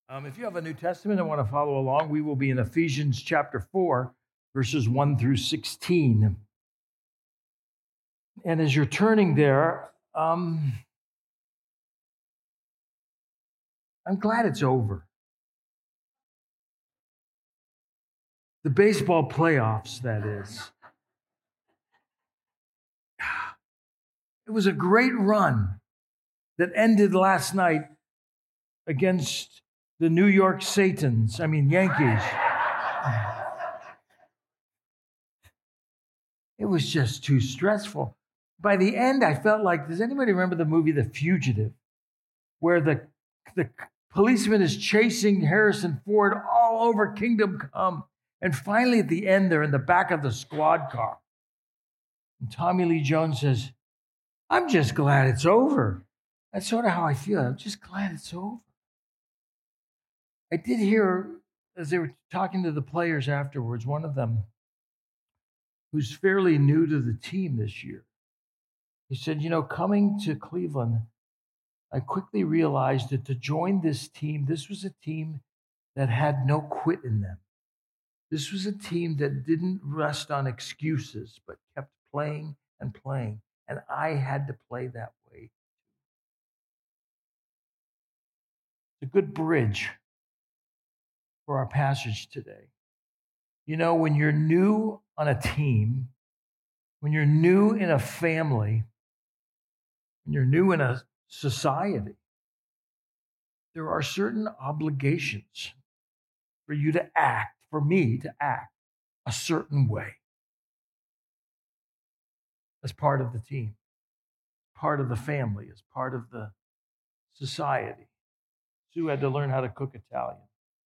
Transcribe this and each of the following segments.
If you have a New Testament and want to follow along, we will be in Ephesians chapter 4, verses 1 through 16. And as you're turning there, I'm glad it's over. The baseball playoffs, that is. It was a great run that ended last night against the New York Yankees. It was just too stressful. By the end, I felt like, does anybody remember the movie The Fugitive, where the policeman is chasing Harrison Ford all over Kingdom Come, and finally at the end, they're in the back of the squad car. And Tommy Lee Jones says, I'm just glad it's over. That's sort of how I feel. I'm just glad it's over. I did hear, as they were talking to the players afterwards, one of them, who's fairly new to the team this year, he said, coming to Cleveland, I quickly realized that to join this team, this was a team that had no quit in them. This was a team that didn't rest on excuses, but kept playing and playing. And I had to play that way. It's a good bridge for our passage today. When you're new on a team, when you're new in a family, when you're new in a society, there are certain obligations for you to act, for me to act a certain way as part of the team, part of the family, as part of the society. Sue had to learn how to cook Italian.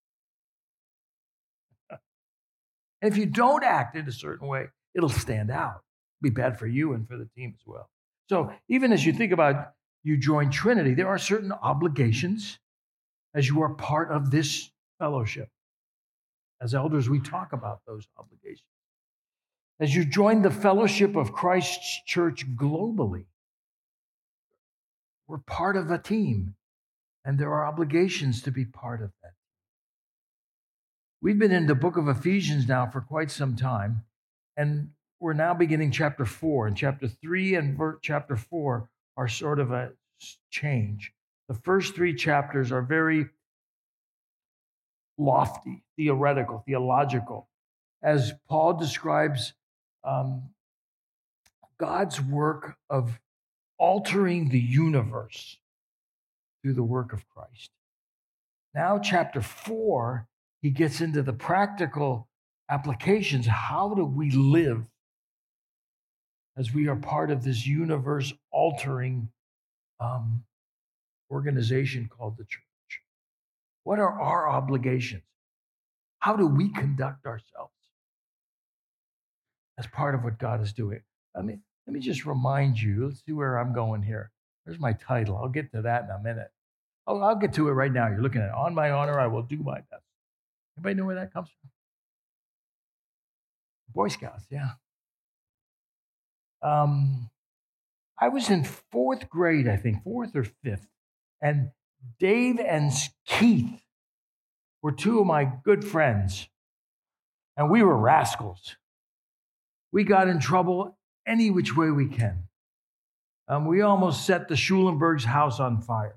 And if you don't act in a certain way, it'll stand out. It'll be bad for you and for the team as well. So even as you think about you join Trinity, there are certain obligations as you are part of this fellowship. As elders, we talk about those obligations. As you join the fellowship of Christ's church globally, we're part of a team, and there are obligations to be part of that. We've been in the book of Ephesians now for quite some time, and we're now beginning chapter 4. And chapter 3 and chapter 4 are sort of a change. The first 3 chapters are very lofty, theoretical, theological, as Paul describes God's work of altering the universe through the work of Christ. Now, chapter 4, he gets into the practical applications. How do we live as we are part of this universe-altering organization called the church? What are our obligations? How do we conduct ourselves as part of what God is doing? Let me just remind you, let's see where I'm going here. There's my title. I'll get to that in a minute. I'll get to it right now. You're looking at it. On my honor, I will do my best. Anybody know where that comes from? Boy Scouts, yeah. I was in 4th grade, I think, 4th or 5th, and Dave and Keith were 2 of my good friends, and we were rascals. We got in trouble any which way we can. We almost set the Schulenberg's house on fire.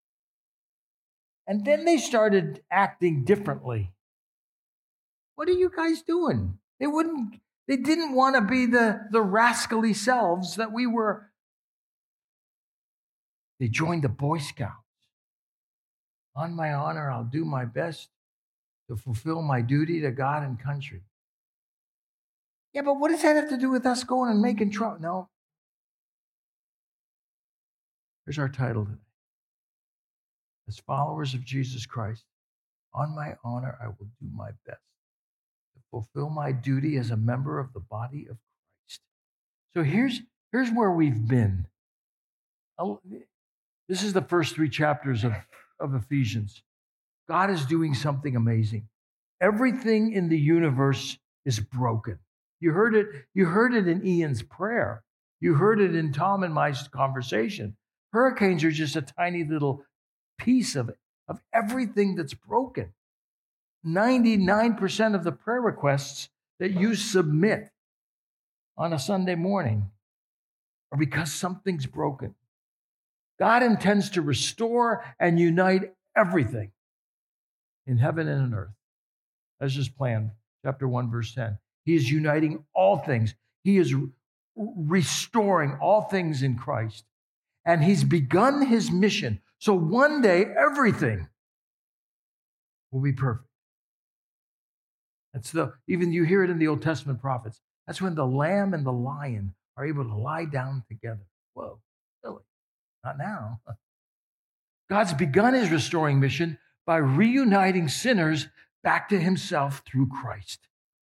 And then they started acting differently. What are you guys doing? They didn't want to be the rascally selves that we were. They joined the Boy Scouts. On my honor, I'll do my best to fulfill my duty to God and country. Yeah, but what does that have to do with us going and making trouble? No. Here's our title today. As followers of Jesus Christ, on my honor, I will do my best to fulfill my duty as a member of the body of Christ. So here's where we've been. This is the first 3 chapters of Ephesians. God is doing something amazing. Everything in the universe is broken. You heard it in Ian's prayer. You heard it in Tom and my conversation. Hurricanes are just a tiny little piece of of everything that's broken. 99% of the prayer requests that you submit on a Sunday morning are because something's broken. God intends to restore and unite everything in heaven and on earth. That's his plan, chapter 1, verse 10. He is uniting all things. He is restoring all things in Christ. And he's begun his mission. So one day, everything will be perfect. Even you hear it in the Old Testament prophets. That's when the lamb and the lion are able to lie down together. Whoa, really? Not now. God's begun his restoring mission by reuniting sinners back to himself through Christ.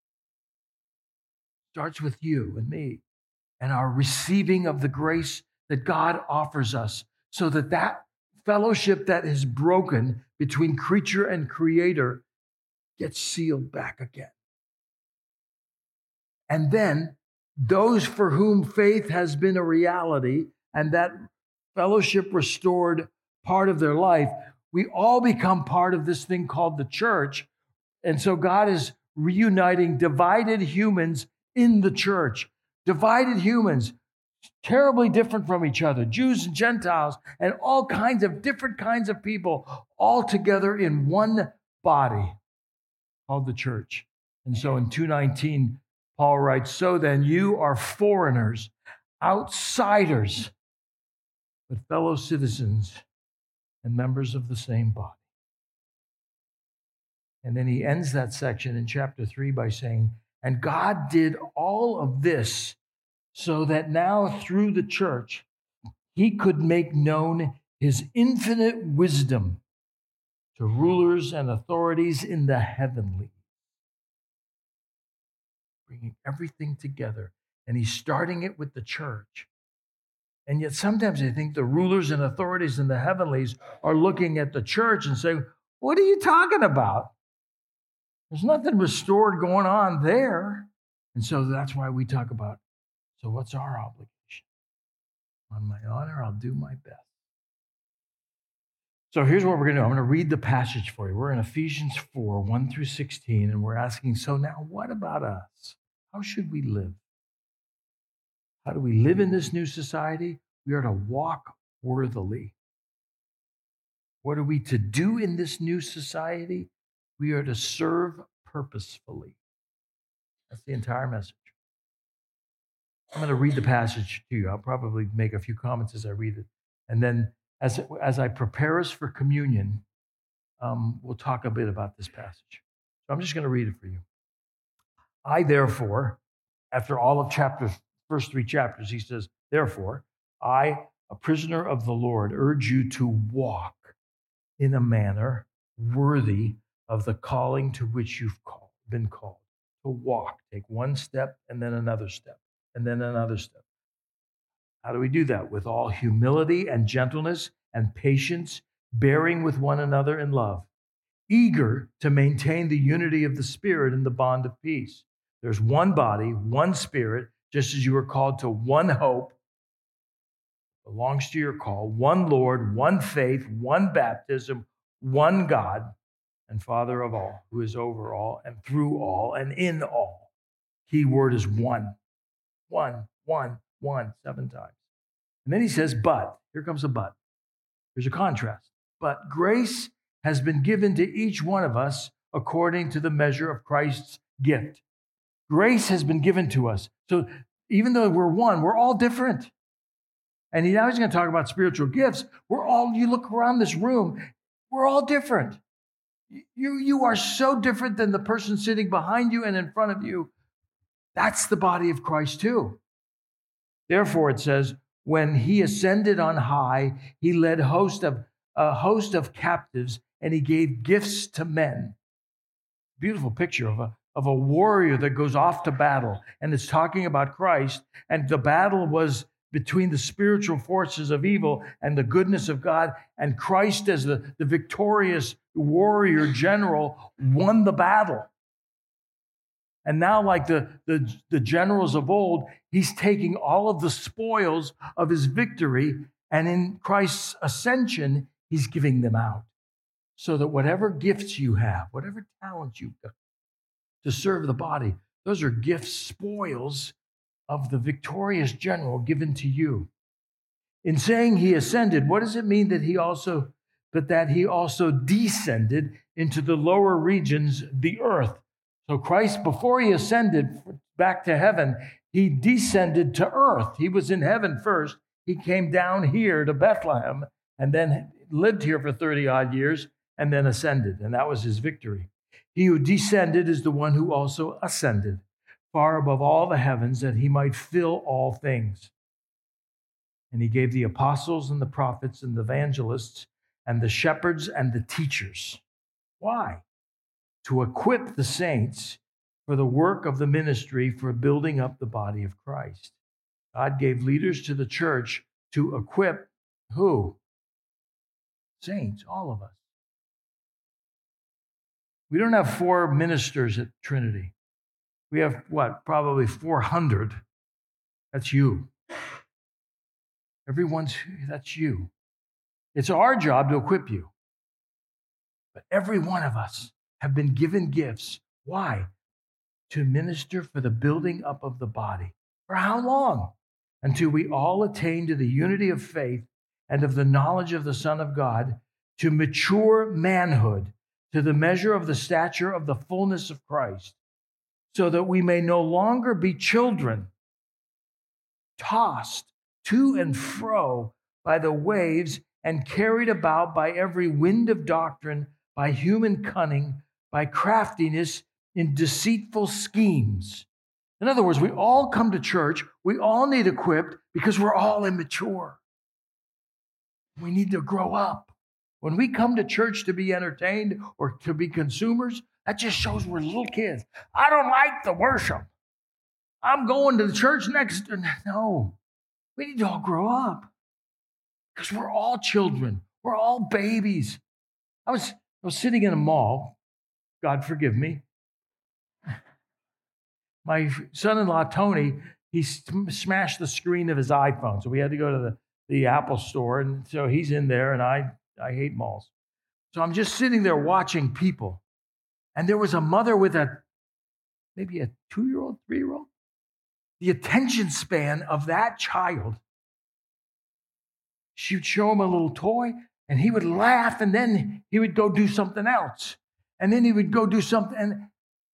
Starts with you and me and our receiving of the grace that God offers us, so that fellowship that is broken between creature and creator gets sealed back again. And then those for whom faith has been a reality and that fellowship restored part of their life, we all become part of this thing called the church. And so God is reuniting divided humans in the church. Divided humans, terribly different from each other, Jews and Gentiles, and all kinds of different kinds of people, all together in one body called the church. And so in 2:19, Paul writes, "So then you are foreigners, outsiders, but fellow citizens and members of the same body." And then he ends that section in chapter 3 by saying, "And God did all of this so that now through the church, he could make known his infinite wisdom to rulers and authorities in the heavenly." Bringing everything together. And he's starting it with the church. And yet sometimes I think the rulers and authorities in the heavenlies are looking at the church and saying, "What are you talking about? There's nothing restored going on there." And so that's why we talk about, so what's our obligation? On my honor, I'll do my best. So here's what we're going to do. I'm going to read the passage for you. We're in Ephesians 4, 1 through 16, and we're asking, so now what about us? How should we live? How do we live in this new society? We are to walk worthily. What are we to do in this new society? We are to serve purposefully. That's the entire message. I'm going to read the passage to you. I'll probably make a few comments as I read it. And then as I prepare us for communion, we'll talk a bit about this passage. So I'm just going to read it for you. I, therefore, after all of first 3 chapters, he says, therefore, I, a prisoner of the Lord, urge you to walk in a manner worthy of the calling to which you've been called. To walk, take one step and then another step and then another step. How do we do that? With all humility and gentleness and patience, bearing with one another in love, eager to maintain the unity of the Spirit in the bond of peace. There's one body, one Spirit, just as you were called to one hope, belongs to your call, one Lord, one faith, one baptism, one God and Father of all, who is over all and through all and in all. Key word is one. One, 7 times. And then he says, but, here comes a but. There's a contrast. But grace has been given to each one of us according to the measure of Christ's gift. Grace has been given to us. So even though we're one, we're all different. And now he's going to talk about spiritual gifts. You look around this room, we're all different. You are so different than the person sitting behind you and in front of you. That's the body of Christ too. Therefore, it says, when he ascended on high, he led a host of captives, and he gave gifts to men. Beautiful picture of a warrior that goes off to battle, and it's talking about Christ, and the battle was between the spiritual forces of evil and the goodness of God, and Christ as the victorious warrior general won the battle. And now, like the generals of old, he's taking all of the spoils of his victory, and in Christ's ascension, he's giving them out. so that whatever gifts you have, whatever talents you've got to serve the body, those are gifts, spoils of the victorious general given to you. In saying he ascended, what does it mean that he also descended into the lower regions, the earth? So Christ, before he ascended back to heaven, he descended to earth. He was in heaven first. He came down here to Bethlehem and then lived here for 30 odd years and then ascended. And that was his victory. He who descended is the one who also ascended far above all the heavens that he might fill all things. And he gave the apostles and the prophets and the evangelists and the shepherds and the teachers. Why? To equip the saints for the work of the ministry for building up the body of Christ. God gave leaders to the church to equip who? Saints, all of us. We don't have 4 ministers at Trinity. We have what? Probably 400. That's you. That's you. It's our job to equip you. But every one of us have been given gifts. Why? To minister for the building up of the body. For how long? Until we all attain to the unity of faith and of the knowledge of the Son of God, to mature manhood, to the measure of the stature of the fullness of Christ, so that we may no longer be children, tossed to and fro by the waves and carried about by every wind of doctrine, by human cunning, by craftiness in deceitful schemes. In other words, we all come to church, we all need equipped because we're all immature. We need to grow up. When we come to church to be entertained or to be consumers, that just shows we're little kids. I don't like the worship. I'm going to the church next. No, we need to all grow up because we're all children. We're all babies. I was sitting in a mall. God forgive me. My son-in-law, Tony, he smashed the screen of his iPhone. So we had to go to the Apple store. And so he's in there, and I hate malls. So I'm just sitting there watching people. And there was a mother with maybe a 2-year-old, 3-year-old. The attention span of that child, she would show him a little toy, and he would laugh, and then he would go do something else. And then he would go do something. And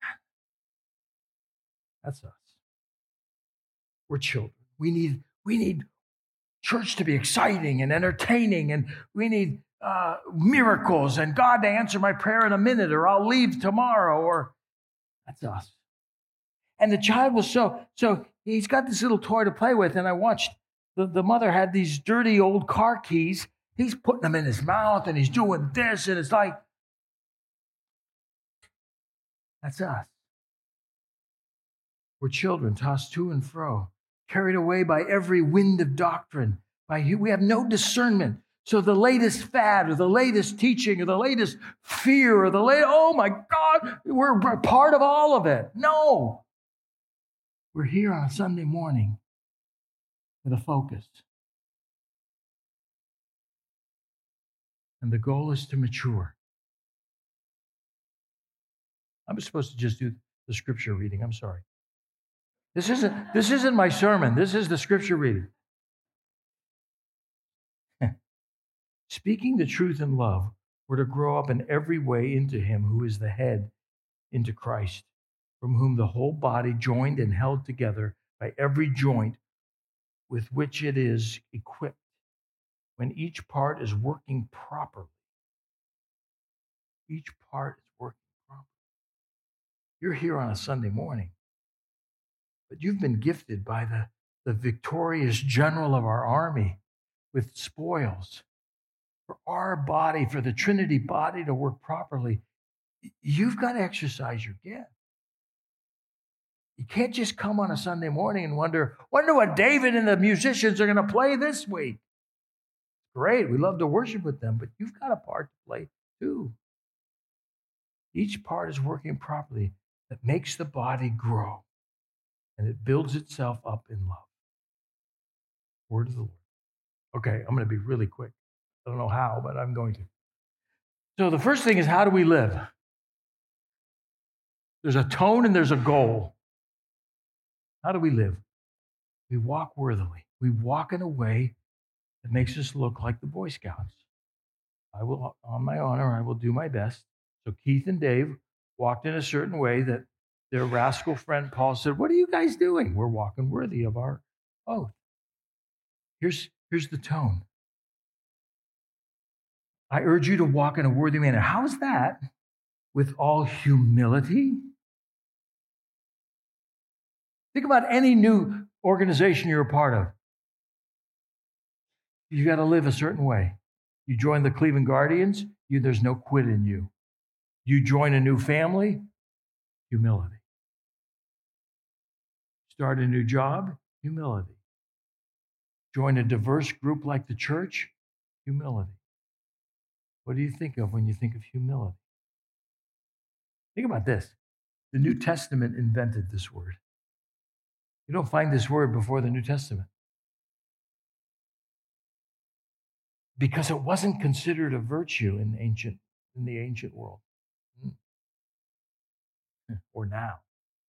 that's us. We're children. We need church to be exciting and entertaining, and we need miracles and God to answer my prayer in a minute, or I'll leave tomorrow, or that's us. And the child was so he's got this little toy to play with, and I watched the mother had these dirty old car keys. He's putting them in his mouth, and he's doing this, and it's like, that's us. We're children tossed to and fro, carried away by every wind of doctrine. We have no discernment. So the latest fad or the latest teaching or the latest fear or oh my God, we're part of all of it. No. We're here on a Sunday morning with a focus. And the goal is to mature. I'm supposed to just do the scripture reading. I'm sorry. This isn't my sermon. This is the scripture reading. Speaking the truth in love, we're to grow up in every way into him who is the head, into Christ, from whom the whole body, joined and held together by every joint with which it is equipped, when each part is working properly. Each part is working properly. You're here on a Sunday morning, but you've been gifted by the victorious general of our army with spoils. For our body, for the Trinity body to work properly, you've got to exercise your gift. You can't just come on a Sunday morning and wonder what David and the musicians are going to play this week. Great, we love to worship with them, but you've got a part to play too. Each part is working properly. That makes the body grow, and it builds itself up in love. Word of the Lord. Okay, I'm going to be really quick. I don't know how, but I'm going to. So the first thing is, how do we live? There's a tone and there's a goal. How do we live? We walk worthily. We walk in a way that makes us look like the Boy Scouts. I will, on my honor, I will do my best. So Keith and Dave walked in a certain way that their rascal friend Paul said, "What are you guys doing?" "We're walking worthy of our oath." Here's the tone. I urge you to walk in a worthy manner. How is that? With all humility. Think about any new organization you're a part of. You got to live a certain way. You join the Cleveland Guardians, there's no quit in you. You join a new family, humility. Start a new job, humility. Join a diverse group like the church, humility. What do you think of when you think of humility? Think about this. The New Testament invented this word. You don't find this word before the New Testament, because it wasn't considered a virtue in the ancient world. Or now.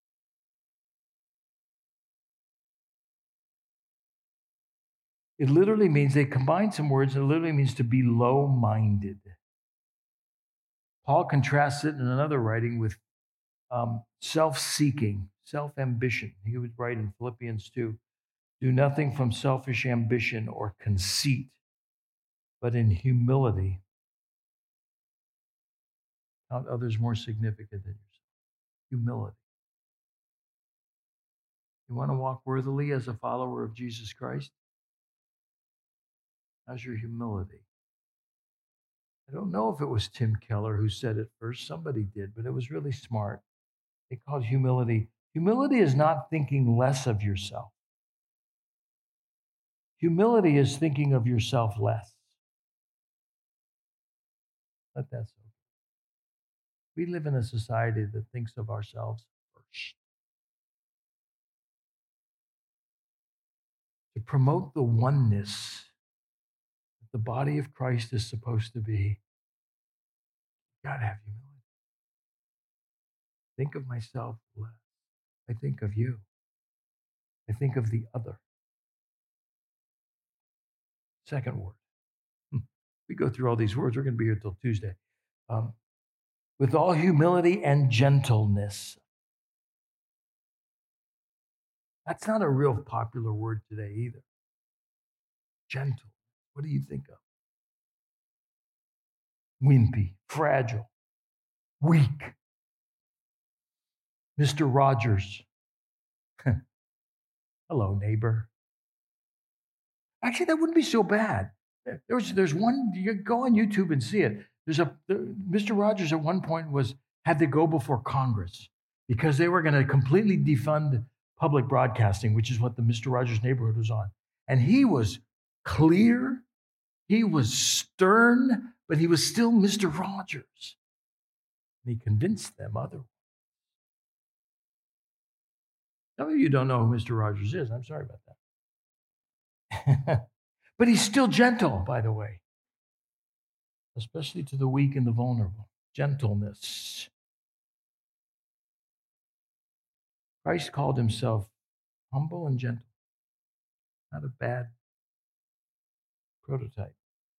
It literally means, they combine some words, and it literally means to be low-minded. Paul contrasts it in another writing with self-seeking, self-ambition. He would write in Philippians 2, "Do nothing from selfish ambition or conceit, but in humility count others more significant than yourself." Humility. You want to walk worthily as a follower of Jesus Christ? How's your humility? I don't know if it was Tim Keller who said it first. Somebody did, but it was really smart. They called humility. Humility is not thinking less of yourself. Humility is thinking of yourself less. Let that soak. We live in a society that thinks of ourselves first. To promote the oneness that the body of Christ is supposed to be, you've got to have humility. Think of myself less. I think of you. I think of the other. Second word. We go through all these words. We're going to be here till Tuesday. With all humility and gentleness. That's not a real popular word today either. Gentle. What do you think of? Wimpy, fragile, weak. Mr. Rogers. Hello, neighbor. Actually, that wouldn't be so bad. There's one, you go on YouTube and see it. Mr. Rogers at one point had to go before Congress because they were going to completely defund public broadcasting, which is what the Mr. Rogers Neighborhood was on. And he was clear, he was stern, but he was still Mr. Rogers. And he convinced them otherwise. Some of you don't know who Mr. Rogers is. I'm sorry about that. But he's still gentle, by the way, especially to the weak and the vulnerable. Gentleness. Christ called himself humble and gentle. Not a bad prototype.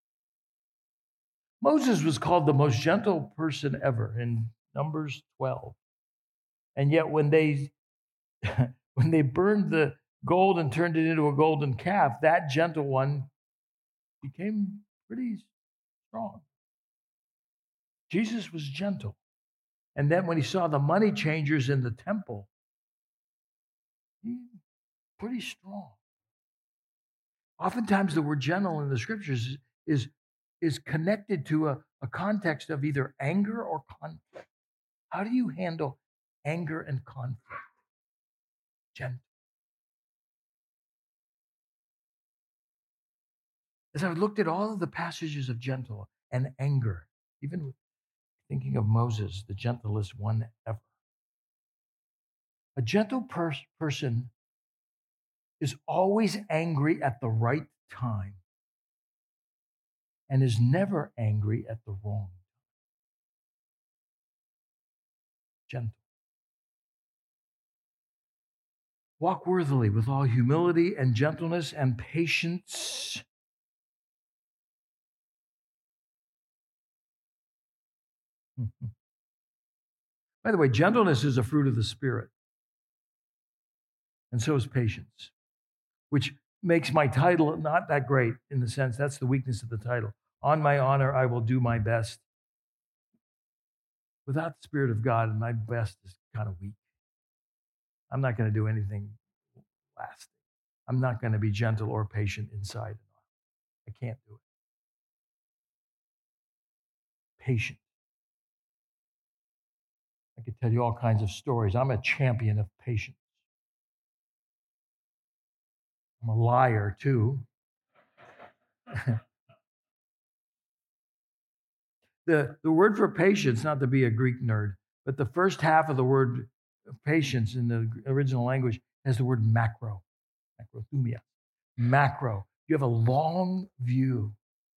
Moses was called the most gentle person ever in Numbers 12. And yet when they burned the gold and turned it into a golden calf, that gentle one became pretty strong. Jesus was gentle. And then when he saw the money changers in the temple, he was pretty strong. Oftentimes the word gentle in the scriptures is connected to a context of either anger or conflict. How do you handle anger and conflict? Gentle. As I've looked at all of the passages of gentle and anger, even thinking of Moses, the gentlest one ever, a gentle person is always angry at the right time and is never angry at the wrong time. gentle. Walk worthily with all humility and gentleness and patience. By the way, gentleness is a fruit of the Spirit, and so is patience, which makes my title not that great in the sense that's the weakness of the title. On my honor, I will do my best. Without the Spirit of God, my best is kind of weak. I'm not going to do anything lasting. I'm not going to be gentle or patient inside. I can't do it. Patient. I could tell you all kinds of stories. I'm a champion of patience. I'm a liar, too. The word for patience, not to be a Greek nerd, but the first half of the word patience in the original language has the word macro, macrothumia, macro. You have a long view.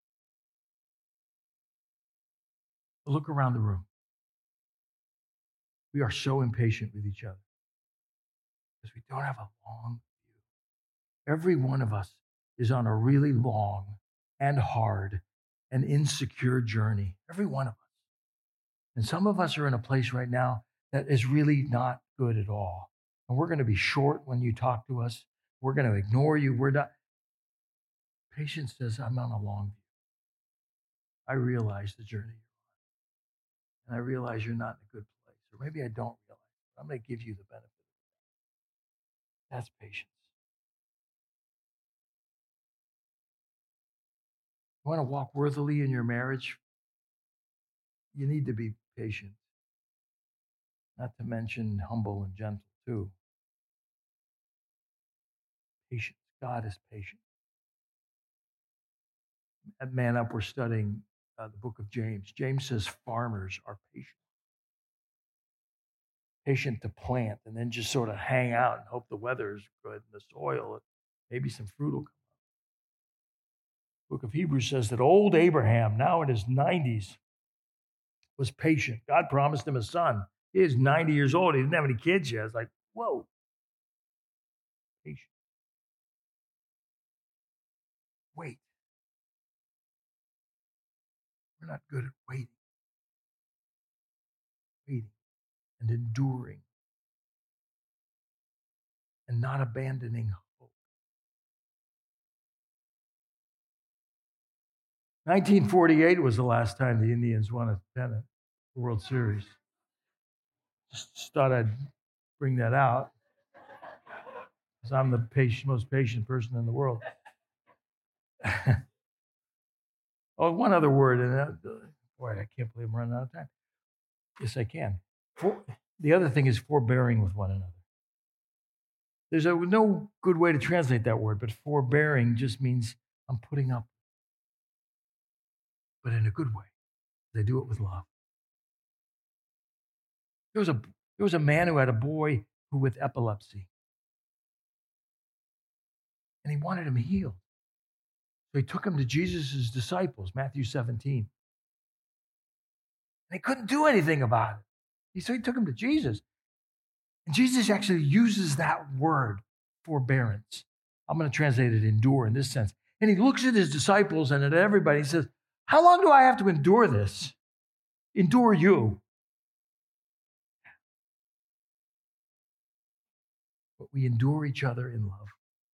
Look around the room. We are so impatient with each other because we don't have a long view. Every one of us is on a really long and hard and insecure journey. Every one of us. And some of us are in a place right now that is really not good at all. And we're going to be short when you talk to us. We're going to ignore you. We're not. Patience says, I'm on a long view. I realize the journey you're on. And I realize you're not in a good place. Or maybe I don't realize it. I'm going to give you the benefit. That's patience. You want to walk worthily in your marriage? You need to be patient. Not to mention humble and gentle, too. Patience. God is patient. At Man Up, we're studying the book of James. James says farmers are patient. Patient to plant and then just sort of hang out and hope the weather is good and the soil, maybe some fruit will come up. The book of Hebrews says that old Abraham, now in his 90s, was patient. God promised him a son. He is 90 years old. He didn't have any kids yet. It's like, whoa. Patient. Wait. We're not good at waiting. Waiting and enduring and not abandoning hope. 1948 was the last time the Indians won a pennant, World Series. Just thought I'd bring that out because I'm the most patient person in the world. Oh, one other word, and boy, I can't believe I'm running out of time. Yes, I can. The other thing is forbearing with one another. There's no good way to translate that word, but forbearing just means I'm putting up, but in a good way. They do it with love. There was a man who had a boy who with epilepsy, and he wanted him healed. So he took him to Jesus' disciples, Matthew 17. And they couldn't do anything about it. So he took him to Jesus. And Jesus actually uses that word, forbearance. I'm going to translate it endure in this sense. And he looks at his disciples and at everybody. He says, how long do I have to endure this? Endure you. But we endure each other in love,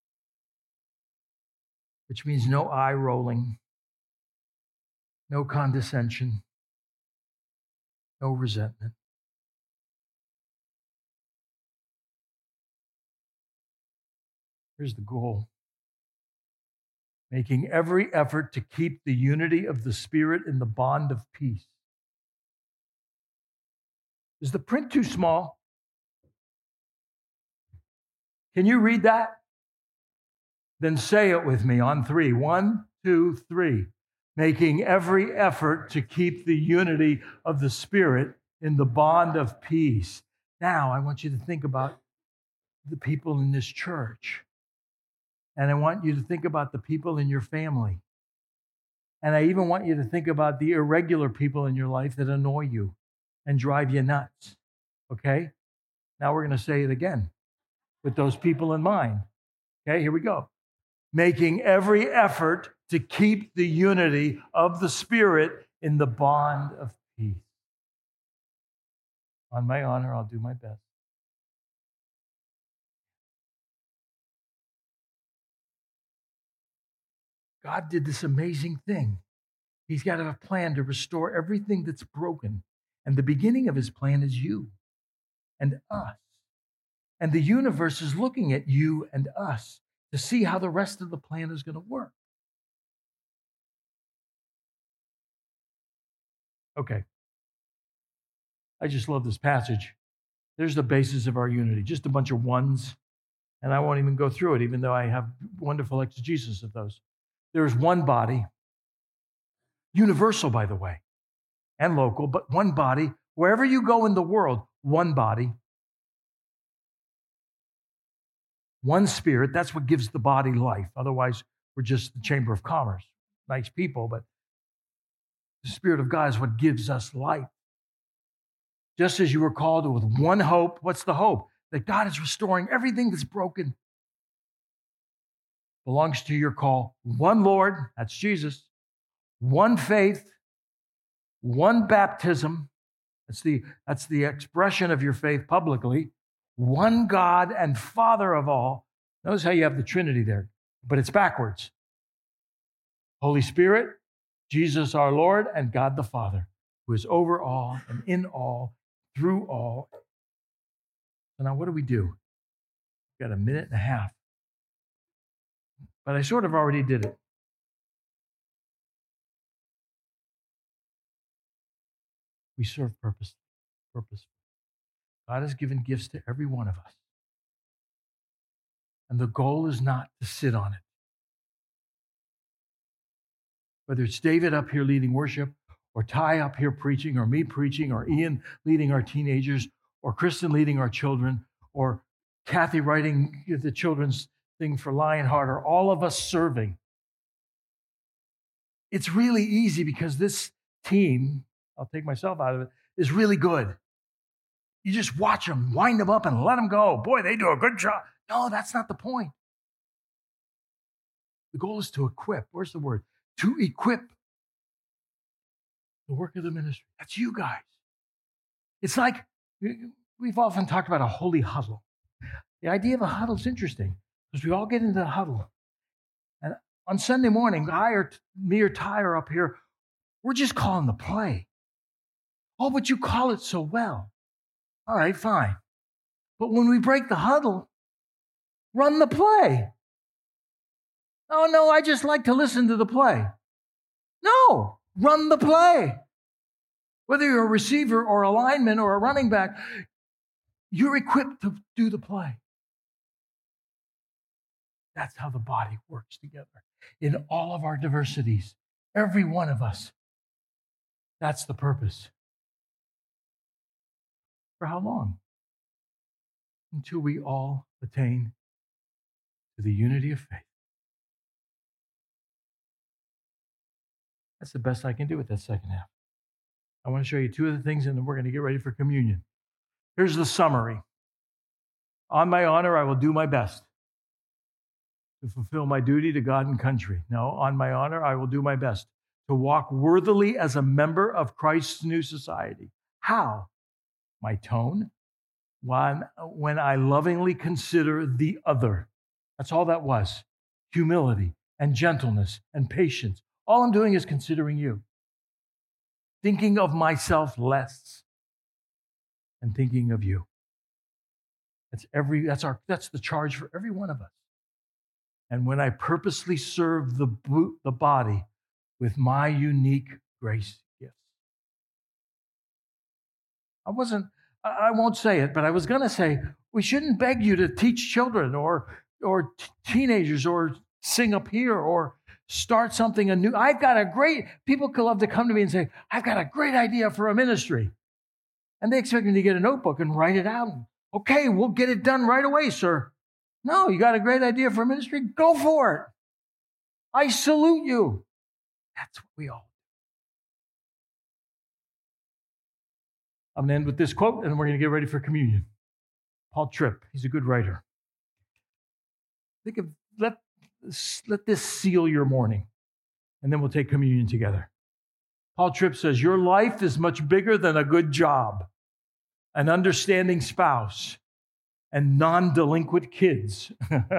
which means no eye rolling, no condescension, no resentment. Here's the goal: making every effort to keep the unity of the Spirit in the bond of peace. Is the print too small? Can you read that? Then say it with me on 3. 1, 2, 3. Making every effort to keep the unity of the Spirit in the bond of peace. Now, I want you to think about the people in this church. And I want you to think about the people in your family. And I even want you to think about the irregular people in your life that annoy you and drive you nuts. Okay? Now we're going to say it again with those people in mind. Okay, here we go. Making every effort to keep the unity of the Spirit in the bond of peace. On my honor, I'll do my best. God did this amazing thing. He's got a plan to restore everything that's broken. And the beginning of his plan is you and us. And the universe is looking at you and us to see how the rest of the plan is going to work. Okay. I just love this passage. There's the basis of our unity, just a bunch of ones. And I won't even go through it, even though I have wonderful exegesis of those. There is one body, universal, by the way, and local, but one body. Wherever you go in the world, one body, one spirit. That's what gives the body life. Otherwise, we're just the Chamber of Commerce. Nice people, but the Spirit of God is what gives us life. Just as you were called with one hope. What's the hope? That God is restoring everything that's broken. Belongs to your call. One Lord, that's Jesus. One faith. One baptism. That's the expression of your faith publicly. One God and Father of all. Notice how you have the Trinity there, but it's backwards. Holy Spirit, Jesus our Lord, and God the Father, who is over all and in all, through all. So now what do? We've got a minute and a half. But I sort of already did it. We serve purpose. God has given gifts to every one of us. And the goal is not to sit on it. Whether it's David up here leading worship, or Ty up here preaching, or me preaching, or Ian leading our teenagers, or Kristen leading our children, or Kathy writing the children's thing for Lionheart, or all of us serving. It's really easy because this team, I'll take myself out of it, is really good. You just watch them, wind them up, and let them go. Boy, they do a good job. No, that's not the point. The goal is to equip. Where's the word? To equip the work of the ministry. That's you guys. It's like we've often talked about a holy huddle. The idea of a huddle is interesting because we all get into the huddle. And on Sunday morning, me or Ty are up here. We're just calling the play. Oh, but you call it so well. All right, fine. But when we break the huddle, run the play. Oh, no, I just like to listen to the play. No, run the play. Whether you're a receiver or a lineman or a running back, you're equipped to do the play. That's how the body works together. In all of our diversities, every one of us. That's the purpose. For how long? Until we all attain to the unity of faith. That's the best I can do with that second half. I want to show you two of the things, and then we're going to get ready for communion. Here's the summary. On my honor, I will do my best to fulfill my duty to God and country. No, on my honor, I will do my best to walk worthily as a member of Christ's new society. How? My tone, when I lovingly consider the other. That's all that was. Humility and gentleness and patience. All I'm doing is considering you. Thinking of myself and thinking of you. That's the charge for every one of us. And when I purposely serve the body with my unique grace gifts. I won't say it, but I was going to say, we shouldn't beg you to teach children or teenagers or sing up here or start something anew. People could love to come to me and say, I've got a great idea for a ministry. And they expect me to get a notebook and write it out. Okay, we'll get it done right away, sir. No, you got a great idea for a ministry? Go for it. I salute you. That's what we all I'm going to end with this quote, and we're going to get ready for communion. Paul Tripp, he's a good writer. Think of, let this seal your morning, and then we'll take communion together. Paul Tripp says, your life is much bigger than a good job, an understanding spouse, and non-delinquent kids.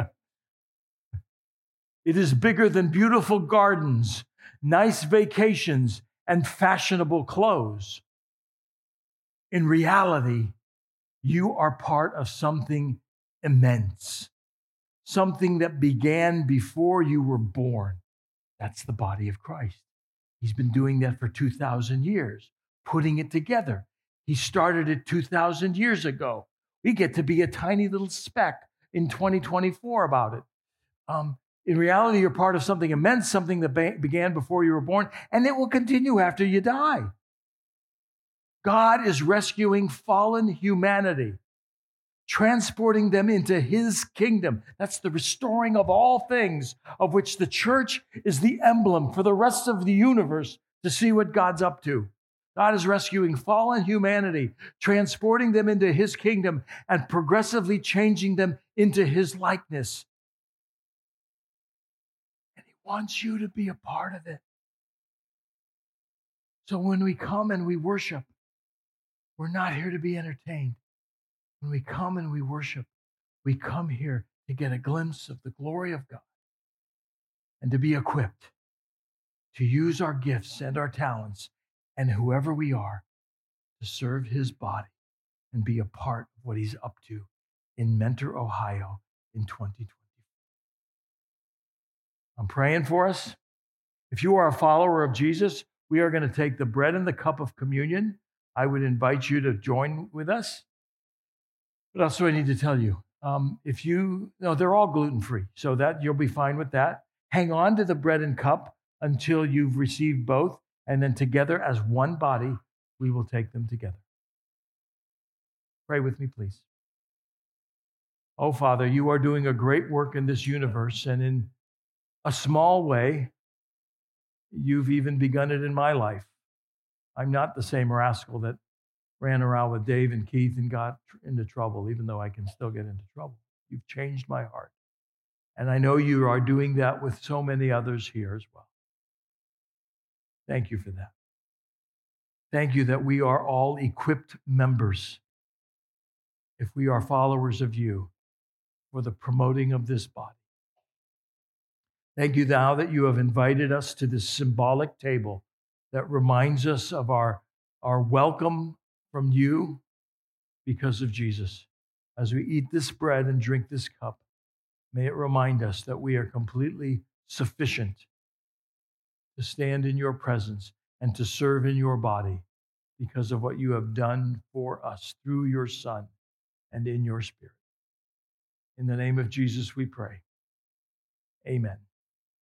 It is bigger than beautiful gardens, nice vacations, and fashionable clothes. In reality, you are part of something immense, something that began before you were born. That's the body of Christ. He's been doing that for 2,000 years, putting it together. He started it 2,000 years ago. We get to be a tiny little speck in 2024 about it. In reality, you're part of something immense, something that began before you were born, and it will continue after you die. God is rescuing fallen humanity, transporting them into his kingdom. That's the restoring of all things, of which the church is the emblem for the rest of the universe to see what God's up to. God is rescuing fallen humanity, transporting them into his kingdom, and progressively changing them into his likeness. And he wants you to be a part of it. So when we come and we worship, we're not here to be entertained. When we come and we worship, we come here to get a glimpse of the glory of God and to be equipped to use our gifts and our talents and whoever we are to serve his body and be a part of what he's up to in Mentor, Ohio in 2020. I'm praying for us. If you are a follower of Jesus, we are going to take the bread and the cup of communion. I would invite you to join with us. But also I need to tell you, they're all gluten-free, so that you'll be fine with that. Hang on to the bread and cup until you've received both, and then together as one body, we will take them together. Pray with me, please. Oh, Father, you are doing a great work in this universe, and in a small way, you've even begun it in my life. I'm not the same rascal that ran around with Dave and Keith and got into trouble, even though I can still get into trouble. You've changed my heart. And I know you are doing that with so many others here as well. Thank you for that. Thank you that we are all equipped members, if we are followers of you, for the promoting of this body. Thank you now that you have invited us to this symbolic table that reminds us of our welcome from you because of Jesus. As we eat this bread and drink this cup, may it remind us that we are completely sufficient to stand in your presence and to serve in your body because of what you have done for us through your Son and in your Spirit. In the name of Jesus we pray. Amen.